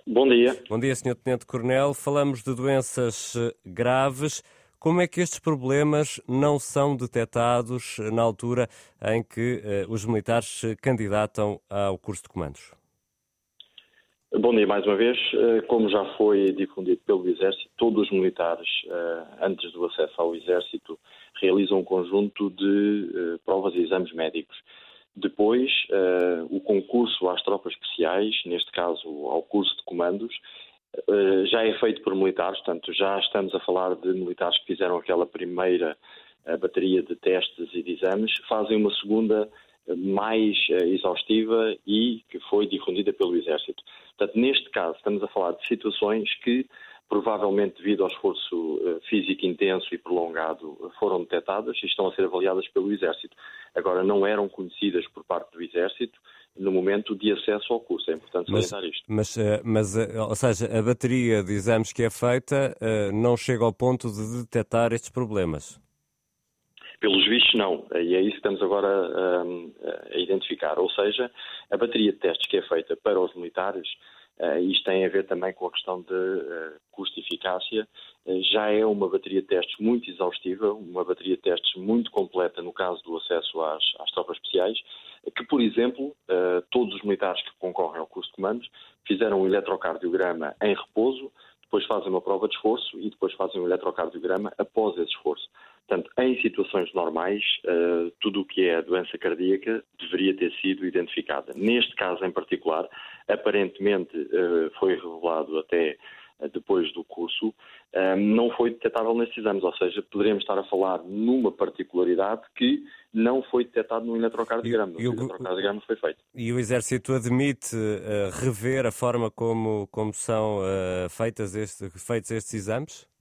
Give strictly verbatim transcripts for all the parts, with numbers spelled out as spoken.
Bom dia. Bom dia, senhor Tenente Coronel. Falamos de doenças eh, graves. Como é que estes problemas não são detectados na altura em que eh, os militares se candidatam ao curso de comandos? Bom dia mais uma vez. Eh, Como já foi difundido pelo Exército, todos os militares, eh, antes do acesso ao Exército, realizam um conjunto de eh, provas e exames médicos. Depois, eh, o concurso às tropas especiais, neste caso ao curso de comandos, eh, já é feito por militares, portanto já estamos a falar de militares que fizeram aquela primeira eh, bateria de testes e de exames, fazem uma segunda eh, mais eh, exaustiva e que foi difundida pelo Exército. Portanto, neste caso, estamos a falar de situações que, provavelmente devido ao esforço eh, físico intenso e prolongado, foram detectadas e estão a ser avaliadas pelo Exército. Agora, não eram conhecidas por parte do Exército no momento de acesso ao curso. É importante Mas, salientar isto. mas, eh, mas, eh, ou seja, a bateria de exames que é feita eh, não chega ao ponto de detectar estes problemas? Pelos vistos, não. E é isso que estamos agora um, a identificar. Ou seja, a bateria de testes que é feita para os militares, uh, isto tem a ver também com a questão de uh, custo-eficácia, uh, já é uma bateria de testes muito exaustiva, uma bateria de testes muito completa no caso do acesso às, às tropas especiais, que, por exemplo, uh, todos os militares que concorrem ao curso de comandos fizeram um eletrocardiograma em repouso, depois fazem uma prova de esforço e depois fazem um eletrocardiograma após esse esforço. Portanto, em situações normais, uh, tudo o que é a doença cardíaca deveria ter sido identificada. Neste caso em particular, aparentemente uh, foi revelado até uh, depois do curso, uh, não foi detectável nestes exames, ou seja, poderemos estar a falar numa particularidade que não foi detectado no eletrocardiograma. E, e o o, eletrocardiograma foi feito. E o Exército admite uh, rever a forma como, como são uh, feitas este, feitos estes exames?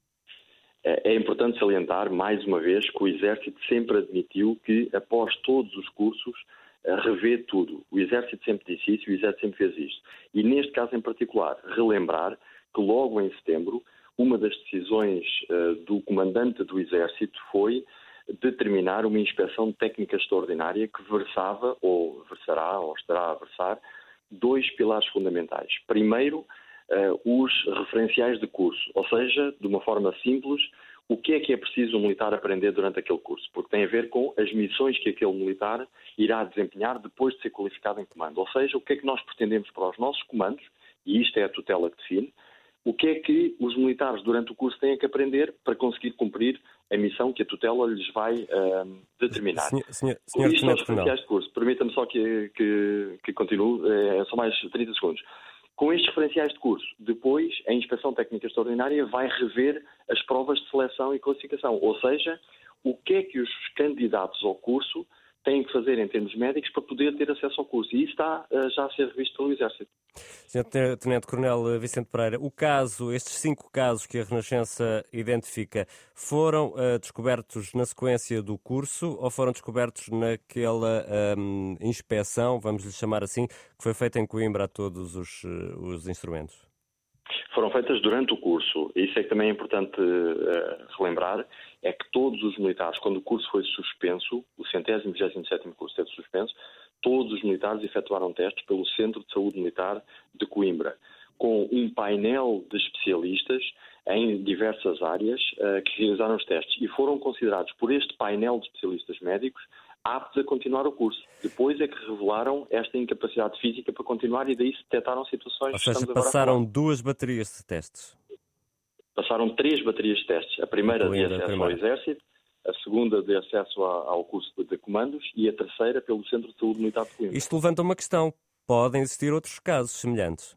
É importante salientar, mais uma vez, que o Exército sempre admitiu que, após todos os cursos, revê tudo. O Exército sempre disse isso e o Exército sempre fez isto. E, neste caso em particular, relembrar que logo em setembro, uma das decisões uh, do comandante do Exército foi determinar uma inspeção técnica extraordinária que versava, ou versará, ou estará a versar, dois pilares fundamentais. Primeiro, Uh, os referenciais de curso, ou seja, de uma forma simples, o que é que é preciso um militar aprender durante aquele curso, porque tem a ver com as missões que aquele militar irá desempenhar depois de ser qualificado em comando. Ou seja, o que é que nós pretendemos para os nossos comandos, e isto é a tutela que define, o que é que os militares durante o curso têm que aprender para conseguir cumprir a missão que a tutela lhes vai uh, determinar. Senhor, senhor, Com senhor isto aos referenciais de curso, permita-me só que, que, que continue, é, só mais trinta segundos. Com estes referenciais de curso, depois a Inspeção Técnica Extraordinária vai rever as provas de seleção e classificação, ou seja, o que é que os candidatos ao curso têm que fazer em termos médicos para poder ter acesso ao curso. E isso está uh, já a ser revisto pelo Exército. senhor Tenente-Coronel Vicente Pereira, o caso, estes cinco casos que a Renascença identifica, foram uh, descobertos na sequência do curso ou foram descobertos naquela um, inspeção, vamos lhe chamar assim, que foi feita em Coimbra a todos os, uh, os instrumentos? Foram feitas durante o curso. Isso é que também é importante uh, relembrar, é que todos os militares, quando o curso foi suspenso, o centésimo vigésimo sétimo curso teve suspenso, todos os militares efetuaram testes pelo Centro de Saúde Militar de Coimbra, com um painel de especialistas em diversas áreas uh, que realizaram os testes e foram considerados por este painel de especialistas médicos aptos a continuar o curso. Depois é que revelaram esta incapacidade física para continuar e daí se detectaram situações... Ou seja, passaram duas baterias de testes? Passaram três baterias de testes. A primeira de acesso ao Exército, a segunda de acesso ao curso de comandos e a terceira pelo Centro de Saúde Militar de Coimbra. Isto levanta uma questão. Podem existir outros casos semelhantes?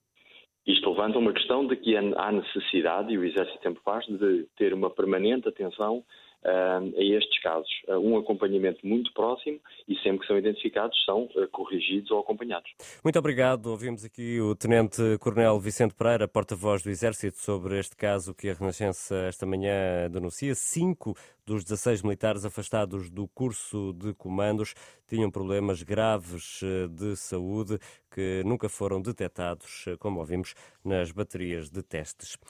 Isto levanta uma questão de que há necessidade, e o Exército sempre faz, de ter uma permanente atenção uh, a estes casos. Uh, um acompanhamento muito próximo e sempre que são identificados são uh, corrigidos ou acompanhados. Muito obrigado. Ouvimos aqui o Tenente-Coronel Vicente Pereira, porta-voz do Exército, sobre este caso que a Renascença esta manhã denuncia. Cinco dos dezasseis militares afastados do curso de comandos tinham problemas graves de saúde que nunca foram detectados, como ouvimos, nas baterias de testes.